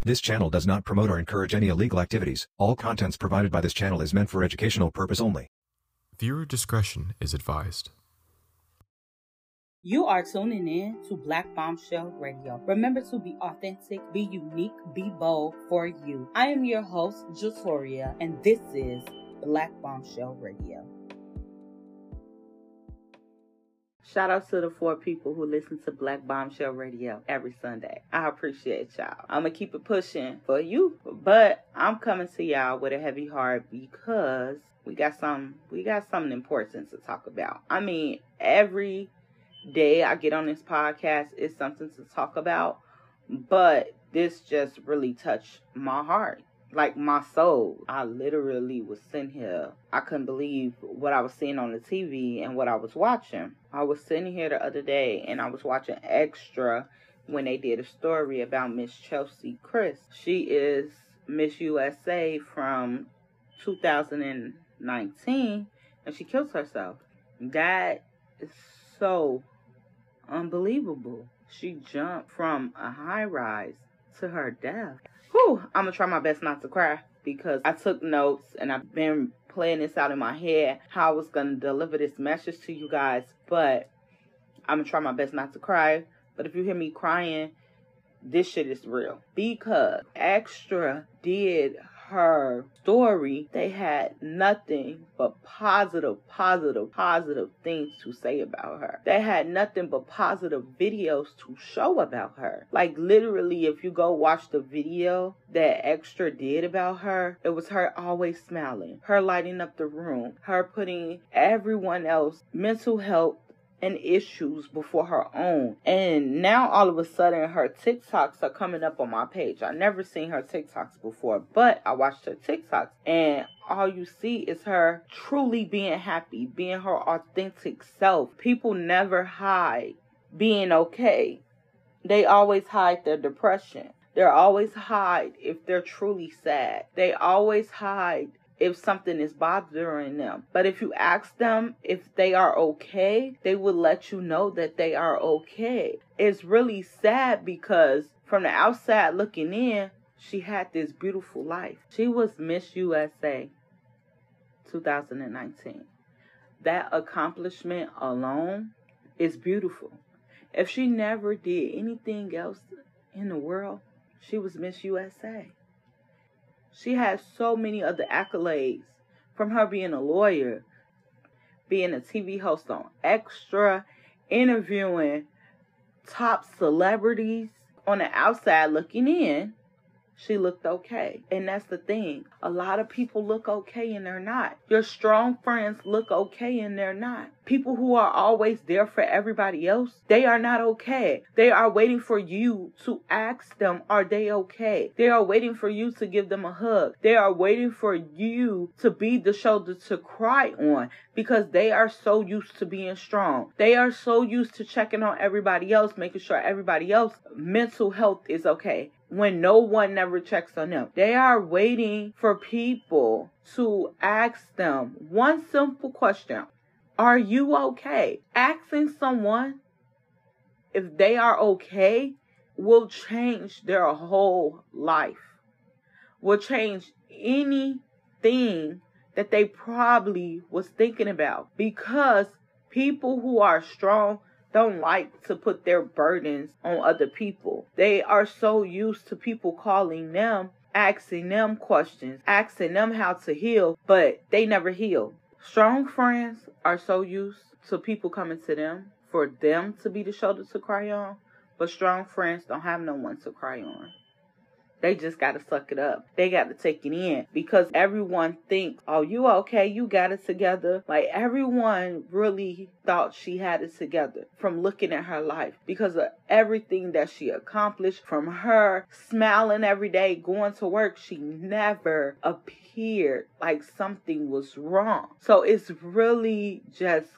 This channel does not promote or encourage any illegal activities. All contents provided by this channel is meant for educational purpose only. Viewer discretion is advised. You are tuning in to Black Bombshell Radio. Remember to be authentic, be unique, be bold for you. I am your host, Jatoria, and this is Black Bombshell Radio. Shout out to the 4 people who listen to Black Bombshell Radio every Sunday. I appreciate y'all. I'm going to keep it pushing for you, but I'm coming to y'all with a heavy heart because we got something important to talk about. I mean, every day I get on this podcast is something to talk about, but this just really touched my heart, like my soul. I literally was sitting here. I couldn't believe what I was seeing on the TV and what I was watching. I was sitting here the other day and I was watching Extra when they did a story about Miss Chelsea Christ. She is Miss USA from 2019 and she kills herself. That is so unbelievable. She jumped from a high rise to her death. Whew, I'm gonna try my best not to cry because I took notes and I've been playing this out in my head how I was gonna deliver this message to you guys, but I'm gonna try my best not to cry. But if you hear me crying, this shit is real because Extra did her story. They had nothing but positive things to say about her. They had nothing but positive videos to show about her. Like literally, if you go watch the video that Extra did about her, it was her always smiling, her lighting up the room, her putting everyone else mental health and issues before her own. And now all of a sudden her TikToks are coming up on my page. I never seen her TikToks before, but I watched her TikToks and all you see is her truly being happy, being her authentic self. People never hide being okay. They always hide their depression. They always hide if they're truly sad. They always hide if something is bothering them. But if you ask them if they are okay, they will let you know that they are okay. It's really sad because from the outside looking in, she had this beautiful life. She was Miss USA 2019. That accomplishment alone is beautiful. If she never did anything else in the world, she was Miss USA. She has so many other accolades, from her being a lawyer, being a TV host on Extra, interviewing top celebrities. On the outside looking in, she looked okay. And that's the thing. A lot of people look okay and they're not. Your strong friends look okay and they're not. People who are always there for everybody else, they are not okay. They are waiting for you to ask them, are they okay? They are waiting for you to give them a hug. They are waiting for you to be the shoulder to cry on because they are so used to being strong. They are so used to checking on everybody else, making sure everybody else mental health is okay, when no one never checks on them. They are waiting for people to ask them one simple question. Are you okay? Asking someone if they are okay will change their whole life. Will change anything that they probably was thinking about. Because people who are strong don't like to put their burdens on other people. They are so used to people calling them, asking them questions, asking them how to heal, but they never heal. Strong friends are so used to people coming to them for them to be the shoulder to cry on, but strong friends don't have no one to cry on. They just got to suck it up. They got to take it in because everyone thinks, oh, you okay? You got it together. Like everyone really thought she had it together from looking at her life because of everything that she accomplished. From her smiling every day, going to work, she never appeared like something was wrong. So it's really just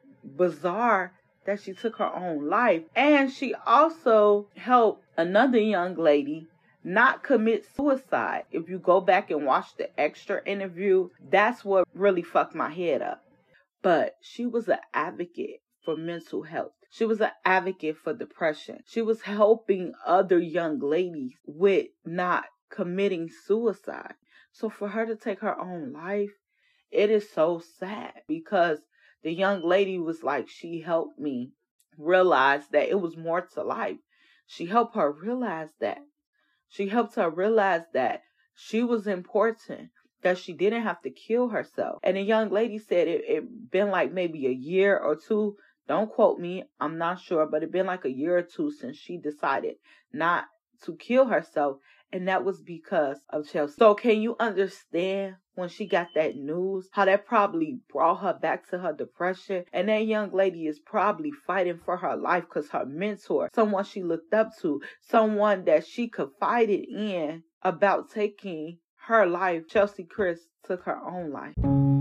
bizarre that she took her own life. And she also helped another young lady not commit suicide. If you go back and watch the Extra interview, that's what really fucked my head up. But she was an advocate for mental health. She was an advocate for depression. She was helping other young ladies with not committing suicide. So for her to take her own life, it is so sad, because the young lady was like, she helped me realize that it was more to life. She helped her realize that. She helped her realize that she was important, that she didn't have to kill herself. And the young lady said it been like maybe a year or two. Don't quote me, I'm not sure, but it been like a year or two since she decided not to kill herself. And that was because of Chelsea. So can you understand when she got that news, how that probably brought her back to her depression? And that young lady is probably fighting for her life because her mentor, someone she looked up to, someone that she confided in about taking her life, Chelsea Christ took her own life.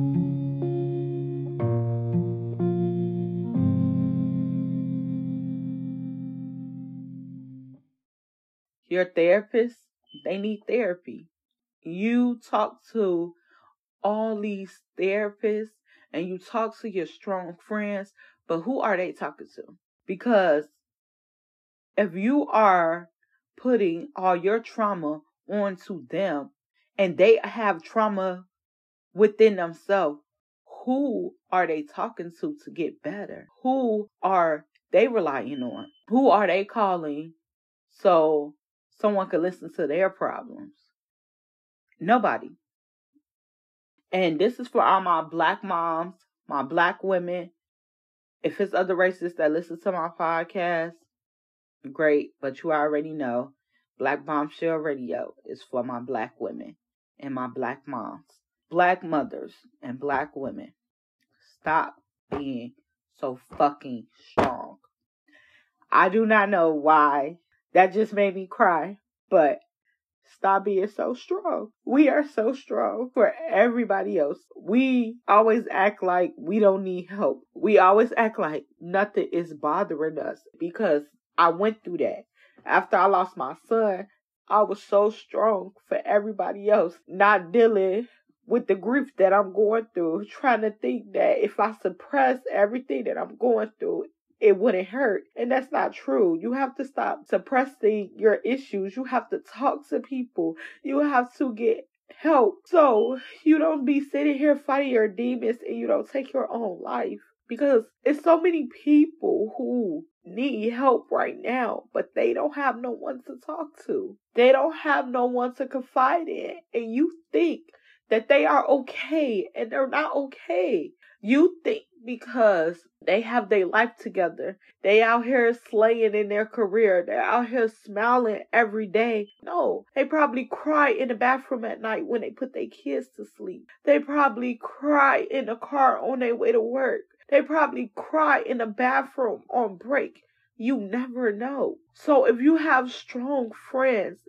Your therapist, they need therapy. You talk to all these therapists and you talk to your strong friends, but who are they talking to? Because if you are putting all your trauma onto them and they have trauma within themselves, who are they talking to get better? Who are they relying on? Who are they calling so someone could listen to their problems? Nobody. And this is for all my black moms, my black women. If it's other races that listen to my podcast, great. But you already know, Black Bombshell Radio is for my black women and my black moms, black mothers and black women. Stop being so fucking strong. I do not know why. That just made me cry. But stop being so strong. We are so strong for everybody else. We always act like we don't need help. We always act like nothing is bothering us, because I went through that. After I lost my son, I was so strong for everybody else, not dealing with the grief that I'm going through, trying to think that if I suppress everything that I'm going through, it wouldn't hurt. And that's not true. You have to stop suppressing your issues. You have to talk to people. You have to get help. So you don't be sitting here fighting your demons and you don't take your own life. Because it's so many people who need help right now, but they don't have no one to talk to. They don't have no one to confide in. And you think that they are okay, and they're not okay. You think because they have their life together, they out here slaying in their career, they're out here smiling every day. No, they probably cry in the bathroom at night when they put their kids to sleep. They probably cry in the car on their way to work. They probably cry in the bathroom on break. You never know. So if you have strong friends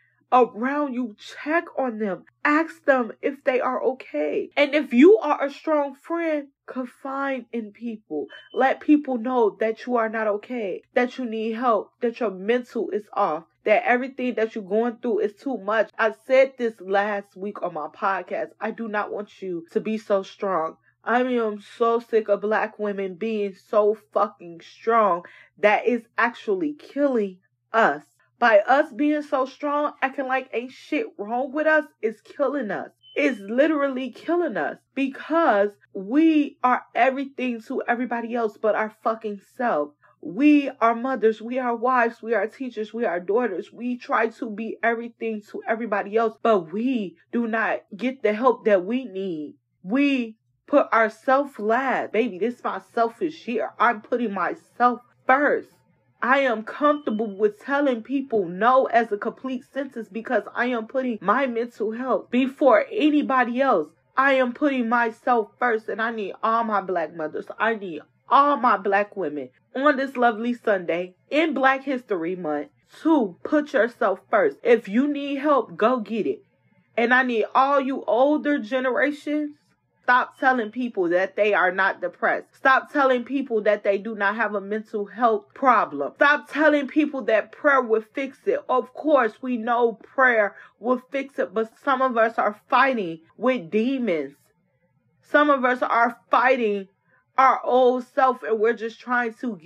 around you, check on them. Ask them if they are okay. And if you are a strong friend, confide in people. Let people know that you are not okay, that you need help, that your mental is off, that everything that you're going through is too much. I said this last week on my podcast. I do not want you to be so strong. I am so sick of black women being so fucking strong that is actually killing us. By us being so strong, acting like ain't shit wrong with us, is killing us. It's literally killing us, because we are everything to everybody else but our fucking self. We are mothers, we are wives, we are teachers, we are daughters. We try to be everything to everybody else, but we do not get the help that we need. We put ourselves last. Baby, this is my selfish year. I'm putting myself first. I am comfortable with telling people no as a complete sentence, because I am putting my mental health before anybody else. I am putting myself first, and I need all my black mothers. I need all my black women on this lovely Sunday in Black History Month to put yourself first. If you need help, go get it. And I need all you older generations, stop telling people that they are not depressed. Stop telling people that they do not have a mental health problem. Stop telling people that prayer will fix it. Of course, we know prayer will fix it, but some of us are fighting with demons. Some of us are fighting our old self, and we're just trying to get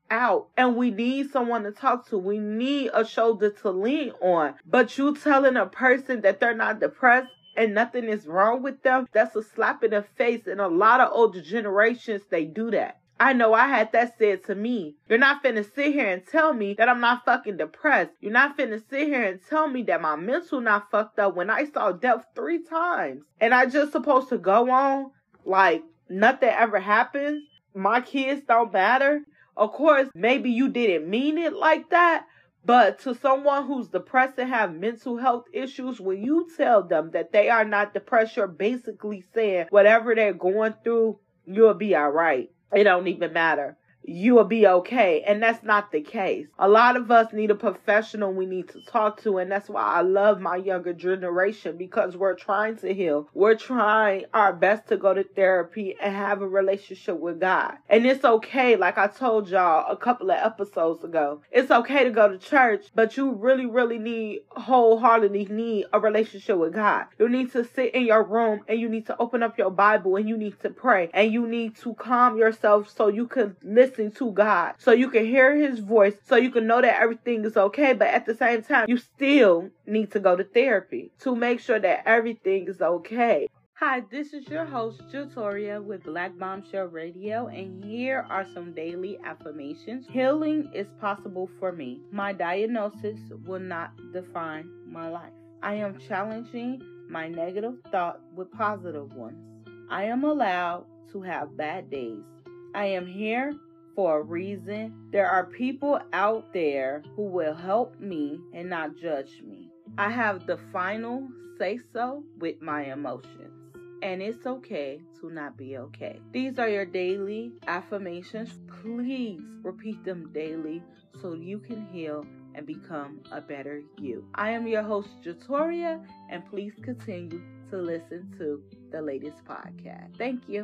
out and we need someone to talk to. We need a shoulder to lean on. But you telling a person that they're not depressed and nothing is wrong with them, that's a slap in the face. And a lot of older generations, they do that. I know I had that said to me. You're not finna sit here and tell me that I'm not fucking depressed. You're not finna sit here and tell me that my mental not fucked up when I saw death 3 times. And I just supposed to go on like nothing ever happened? My kids don't matter? Of course, maybe you didn't mean it like that. But to someone who's depressed and have mental health issues, when you tell them that they are not depressed, you're basically saying whatever they're going through, you'll be all right. It don't even matter. You will be okay. And that's not the case. A lot of us need a professional we need to talk to. And that's why I love my younger generation, because we're trying to heal. We're trying our best to go to therapy and have a relationship with God. And it's okay. Like I told y'all a couple of episodes ago, it's okay to go to church, but you really, really wholeheartedly need a relationship with God. You need to sit in your room and you need to open up your Bible and you need to pray and you need to calm yourself so you can listen to God, so you can hear his voice, so you can know that everything is okay. But at the same time, you still need to go to therapy to make sure that everything is okay. Hi, this is your host, Jutoria, with Black Bombshell Radio, and here are some daily affirmations. Healing is possible for me. My diagnosis will not define my life. I am challenging my negative thought with positive ones. I am allowed to have bad days. I am here for a reason. There are people out there who will help me and not judge me. I have the final say-so with my emotions. And it's okay to not be okay. These are your daily affirmations. Please repeat them daily so you can heal and become a better you. I am your host, Jutoria, and please continue to listen to the latest podcast. Thank you.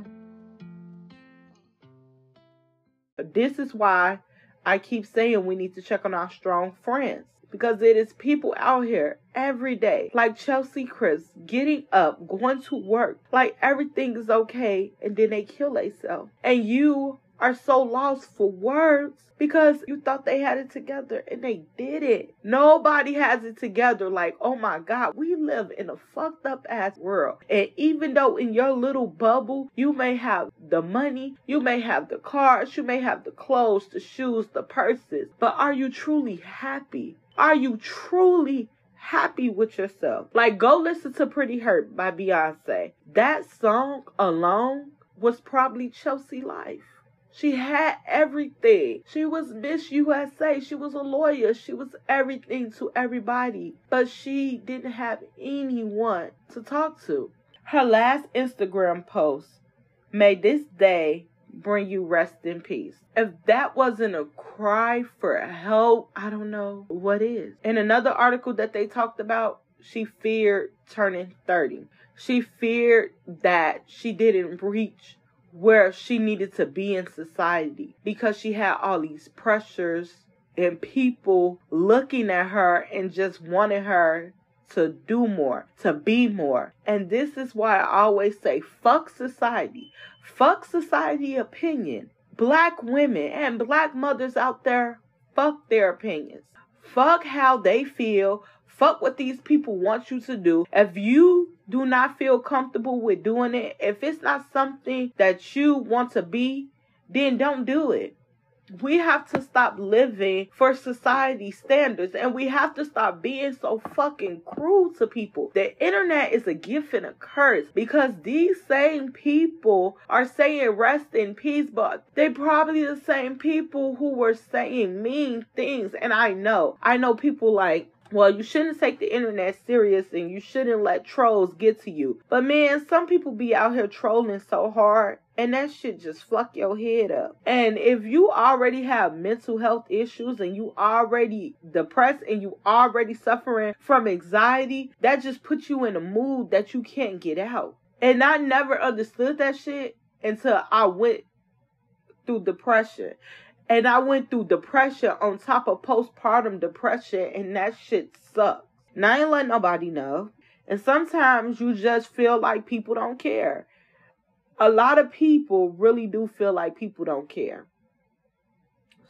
This is why I keep saying we need to check on our strong friends. Because it is people out here every day, like Chelsea Chris, getting up, going to work, like everything is okay, and then they kill themselves. And you are so lost for words because you thought they had it together and they didn't. Nobody has it together. Like, oh my God, we live in a fucked up ass world. And even though in your little bubble, you may have the money, you may have the cars, you may have the clothes, the shoes, the purses, but are you truly happy? Are you truly happy with yourself? Like, go listen to Pretty Hurt by Beyonce. That song alone was probably Chelsea's life. She had everything. She was Miss USA. She was a lawyer. She was everything to everybody. But she didn't have anyone to talk to. Her last Instagram post, "May this day bring you rest in peace." If that wasn't a cry for help, I don't know what is. In another article that they talked about, she feared turning 30. She feared that she didn't reach where she needed to be in society because she had all these pressures and people looking at her and just wanting her to do more, to be more. And this is why I always say, fuck society. Fuck society opinion. Black women and black mothers out there, fuck their opinions. Fuck how they feel. Fuck what these people want you to do. If you do not feel comfortable with doing it, if it's not something that you want to be, then don't do it. We have to stop living for society standards, and we have to stop being so fucking cruel to people. The internet is a gift and a curse because these same people are saying rest in peace, but they probably the same people who were saying mean things. And I know people like, well, you shouldn't take the internet serious and you shouldn't let trolls get to you. But man, some people be out here trolling so hard and that shit just fuck your head up. And if you already have mental health issues and you already depressed and you already suffering from anxiety, that just puts you in a mood that you can't get out. And I never understood that shit until I went through depression. And I went through depression on top of postpartum depression, and that shit sucks. Now, I ain't letting nobody know. And sometimes you just feel like people don't care. A lot of people really do feel like people don't care.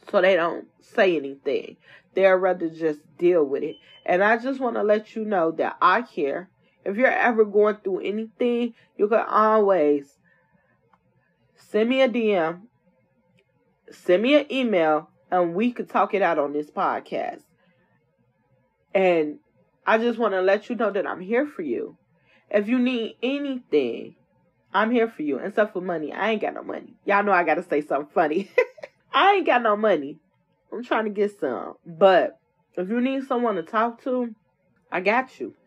so they don't say anything. They'd rather just deal with it. And I just want to let you know that I care. If you're ever going through anything, you can always send me a DM, send me an email, and we could talk it out on this podcast. And I just want to let you know that I'm here for you. If you need anything, I'm here for you. Except for money. I ain't got no money. Y'all know I got to say something funny. I ain't got no money. I'm trying to get some. But if you need someone to talk to, I got you.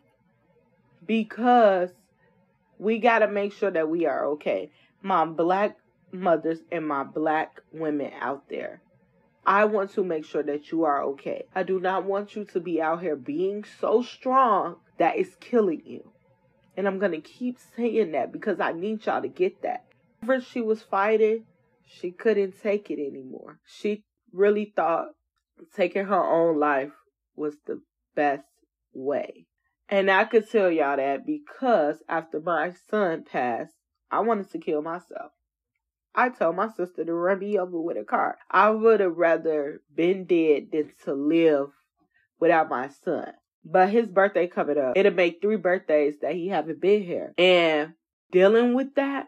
Because we got to make sure that we are okay. My black mothers and my black women out there, I want to make sure that you are okay. I do not want you to be out here being so strong that it's killing you. And I'm going to keep saying that because I need y'all to get that. Whenever she was fighting, she couldn't take it anymore. She really thought taking her own life was the best way. And I could tell y'all that because after my son passed, I wanted to kill myself. I told my sister to run me over with a car. I would have rather been dead than to live without my son. But his birthday coming up. It'll make 3 birthdays that he haven't been here. And dealing with that,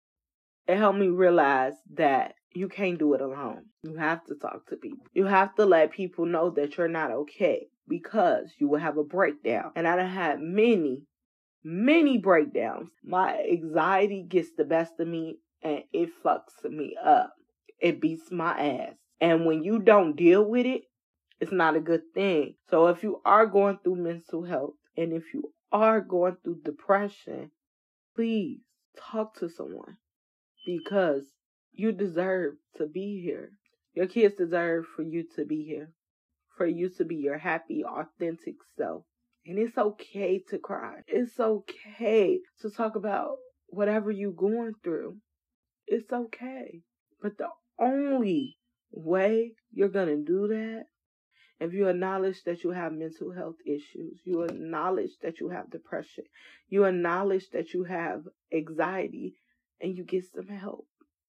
it helped me realize that you can't do it alone. You have to talk to people. You have to let people know that you're not okay because you will have a breakdown. And I done had many breakdowns. My anxiety gets the best of me and it fucks me up. It beats my ass. And when you don't deal with it, it's not a good thing. So if you are going through mental health and if you are going through depression, please talk to someone because you deserve to be here. Your kids deserve for you to be here, for you to be your happy, authentic self. And it's okay to cry. It's okay to talk about whatever you're going through. It's okay. But the only way you're going to do that, if you acknowledge that you have mental health issues, you acknowledge that you have depression, you acknowledge that you have anxiety, and you get some help.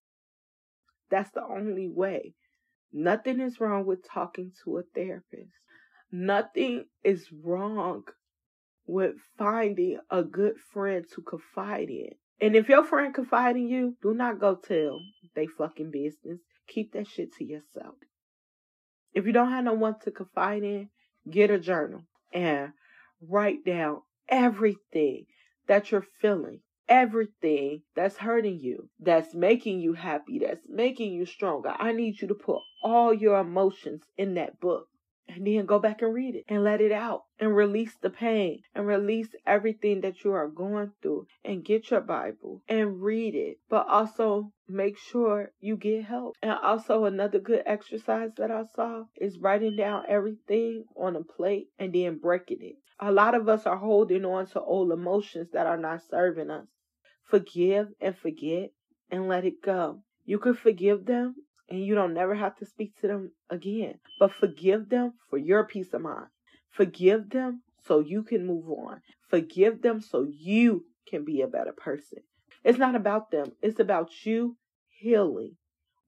That's the only way. Nothing is wrong with talking to a therapist. Nothing is wrong with finding a good friend to confide in. And if your friend confide in you, do not go tell they fucking business. Keep that shit to yourself. If you don't have no one to confide in, get a journal and write down everything that you're feeling, everything that's hurting you, that's making you happy, that's making you stronger. I need you to put all your emotions in that book and then go back and read it and let it out and release the pain and release everything that you are going through and get your Bible and read it. But also make sure you get help. And also another good exercise that I saw is writing down everything on a plate and then breaking it. A lot of us are holding on to old emotions that are not serving us. Forgive and forget and let it go. You can forgive them and you don't never have to speak to them again. But forgive them for your peace of mind. Forgive them so you can move on. Forgive them so you can be a better person. It's not about them. It's about you healing.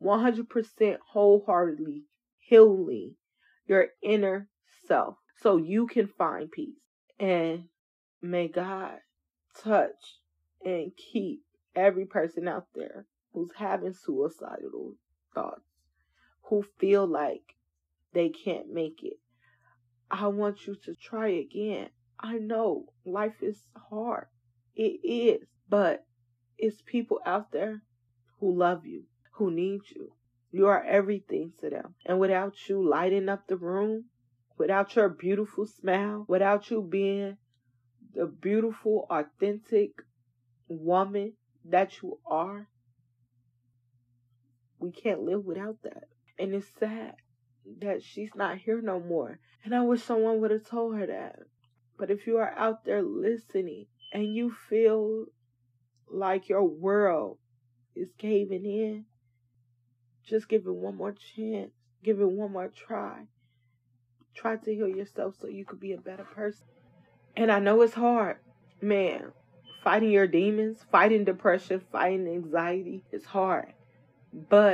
100% wholeheartedly healing your inner self so you can find peace. And may God touch and keep every person out there who's having suicidal thoughts, who feel like they can't make it. I want you to try again. I know life is hard. It is. But it's people out there who love you, who need you. You are everything to them. And without you lighting up the room, without your beautiful smile, without you being the beautiful, authentic woman that you are, we can't live without that. And it's sad that she's not here no more. And I wish someone would have told her that. But if you are out there listening and you feel like your world is caving in, just give it one more chance. Give it one more try. Try to heal yourself so you could be a better person. And I know it's hard. Man, fighting your demons, fighting depression, fighting anxiety is hard. But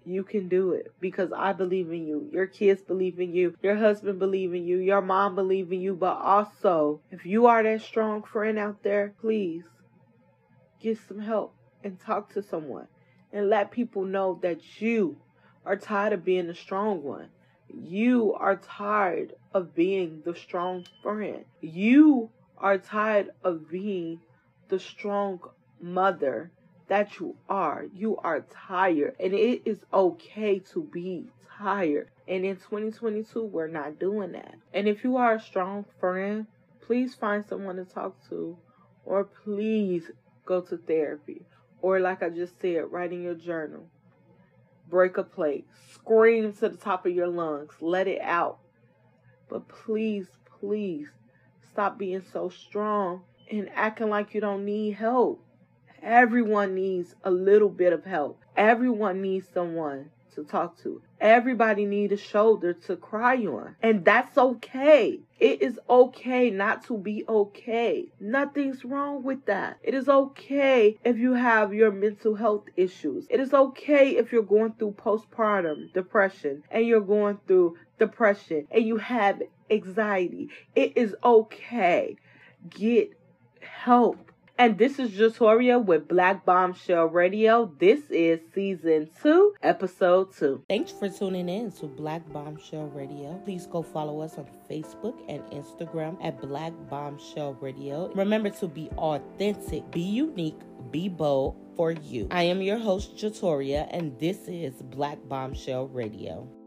You can do it because I believe in you. Your kids believe in you. Your husband believe in you. Your mom believe in you. But also, if you are that strong friend out there, please get some help and talk to someone and let people know that you are tired of being the strong one. You are tired of being the strong friend. You are tired of being the strong mother that you are. You are tired, and it is okay to be tired. And in 2022, we're not doing that. And if you are a strong friend, please find someone to talk to, or please go to therapy, or like I just said, write in your journal, break a plate, scream to the top of your lungs, let it out. But please, please stop being so strong and acting like you don't need help. Everyone needs a little bit of help. Everyone needs someone to talk to. Everybody needs a shoulder to cry on. And that's okay. It is okay not to be okay. Nothing's wrong with that. It is okay if you have your mental health issues. It is okay if you're going through postpartum depression and you're going through depression and you have anxiety. It is okay. Get help. And this is Jatoria with Black Bombshell Radio. This is Season 2, Episode 2. Thanks for tuning in to Black Bombshell Radio. Please go follow us on Facebook and Instagram at Black Bombshell Radio. Remember to be authentic, be unique, be bold for you. I am your host, Jatoria, and this is Black Bombshell Radio.